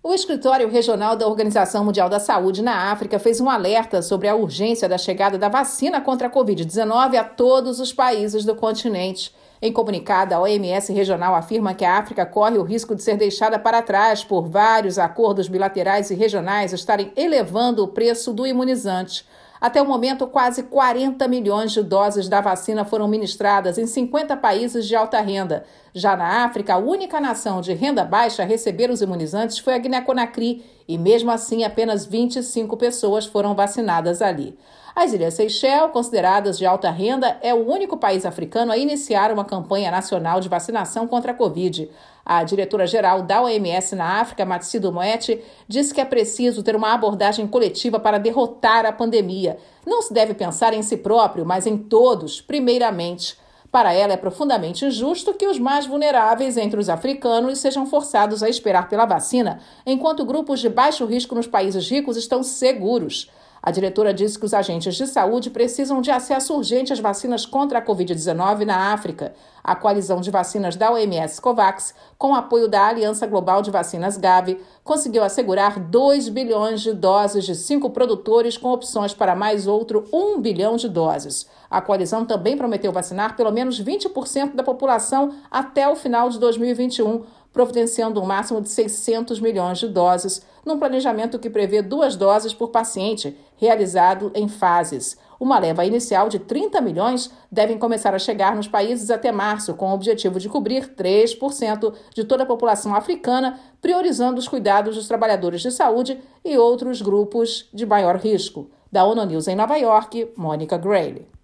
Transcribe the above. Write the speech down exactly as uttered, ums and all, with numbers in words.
O Escritório Regional da Organização Mundial da Saúde na África fez um alerta sobre a urgência da chegada da vacina contra a covid dezenove a todos os países do continente. Em comunicado, a O M S regional afirma que a África corre o risco de ser deixada para trás por vários acordos bilaterais e regionais estarem elevando o preço do imunizante. Até o momento, quase quarenta milhões de doses da vacina foram ministradas em cinquenta países de alta renda. Já na África, a única nação de renda baixa a receber os imunizantes foi a Guiné-Conakry, e mesmo assim apenas vinte e cinco pessoas foram vacinadas ali. As Ilhas Seychelles, consideradas de alta renda, é o único país africano a iniciar uma campanha nacional de vacinação contra a Covid. A diretora-geral da O M S na África, Matshidiso Moeti, disse que é preciso ter uma abordagem coletiva para derrotar a pandemia. Não se deve pensar em si próprio, mas em todos, primeiramente. Para ela, é profundamente injusto que os mais vulneráveis entre os africanos sejam forçados a esperar pela vacina, enquanto grupos de baixo risco nos países ricos estão seguros. A diretora disse que os agentes de saúde precisam de acesso urgente às vacinas contra a covid dezenove na África. A coalizão de vacinas da O M S COVAX, com apoio da Aliança Global de Vacinas Gavi, conseguiu assegurar dois bilhões de doses de cinco produtores, com opções para mais outro um bilhão de doses. A coalizão também prometeu vacinar pelo menos vinte por cento da população até o final de dois mil e vinte e um, providenciando um máximo de seiscentos milhões de doses, num planejamento que prevê duas doses por paciente, realizado em fases. Uma leva inicial de trinta milhões devem começar a chegar nos países até março, com o objetivo de cobrir três por cento de toda a população africana, priorizando os cuidados dos trabalhadores de saúde e outros grupos de maior risco. Da ONU News em Nova York, Mônica Grayle.